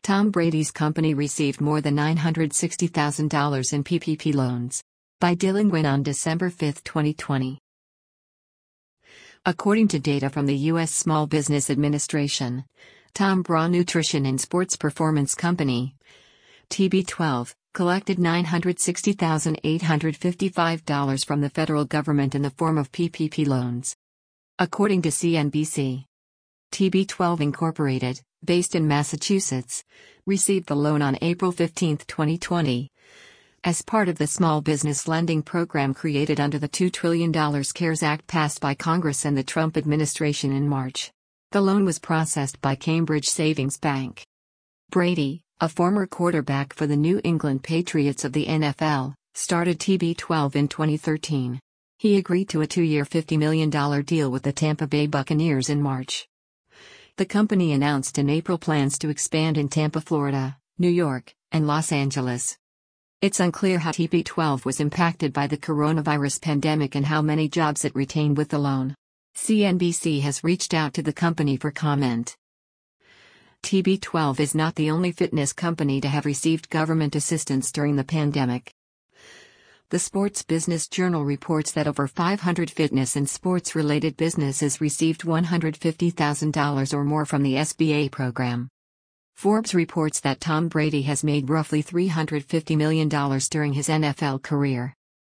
Tom Brady's company received more than $960,000 in PPP loans. By Dylan Nguyen on December 5, 2020. According to data from the U.S. Small Business Administration, Tom Braw Nutrition and Sports Performance Company, TB12, collected $960,855 from the federal government in the form of PPP loans. According to CNBC, TB12 Incorporated, based in Massachusetts, received the loan on April 15, 2020, as part of the small business lending program created under the $2 trillion CARES Act passed by Congress and the Trump administration in March. The loan was processed by Cambridge Savings Bank. Brady, a former quarterback for the New England Patriots of the NFL, started TB12 in 2013. He agreed to a 2-year $50 million deal with the Tampa Bay Buccaneers in March. The company announced in April plans to expand in Tampa, Florida, New York, and Los Angeles. It's unclear how TB12 was impacted by the coronavirus pandemic and how many jobs it retained with the loan. CNBC has reached out to the company for comment. TB12 is not the only fitness company to have received government assistance during the pandemic. The Sports Business Journal reports that over 500 fitness and sports-related businesses received $150,000 or more from the SBA program. Forbes reports that Tom Brady has made roughly $350 million during his NFL career.